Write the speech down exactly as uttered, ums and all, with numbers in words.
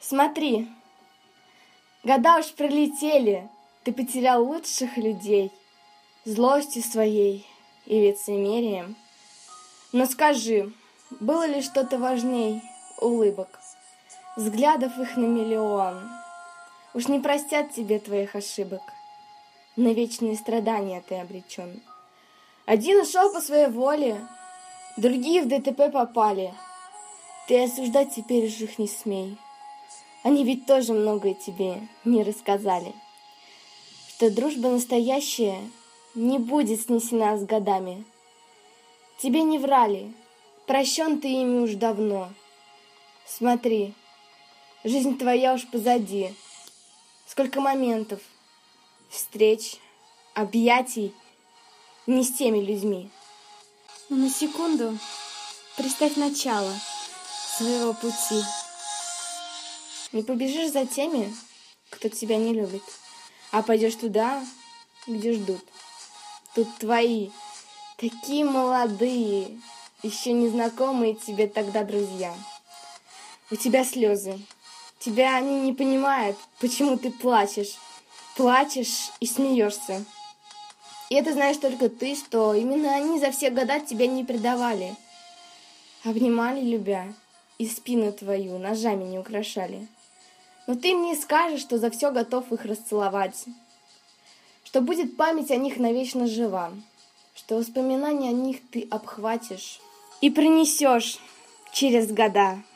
Смотри, года уж пролетели, ты потерял лучших людей злостью своей и лицемерием. Но скажи, было ли что-то важней улыбок, взглядов их на миллион? Уж не простят тебе твоих ошибок, на вечные страдания ты обречен. Один ушел по своей воле, другие в ДТП попали. Ты осуждать теперь уж их не смей. Они ведь тоже многое тебе не рассказали. Что дружба настоящая не будет снесена с годами. Тебе не врали, прощен ты ими уж давно. Смотри, жизнь твоя уж позади. Сколько моментов, встреч, объятий не с теми людьми. Но на секунду представь начало своего пути. Не побежишь за теми, кто тебя не любит, а пойдешь туда, где ждут. Тут твои, такие молодые, еще незнакомые тебе тогда друзья. У тебя слезы. Тебя они не понимают, почему ты плачешь. Плачешь и смеешься. И это знаешь только ты, что именно они за все года тебя не предавали. Обнимали, любя, и спину твою ножами не украшали. Но ты мне скажешь, что за все готов их расцеловать. Что будет память о них навечно жива. Что воспоминания о них ты обхватишь и принесешь через года.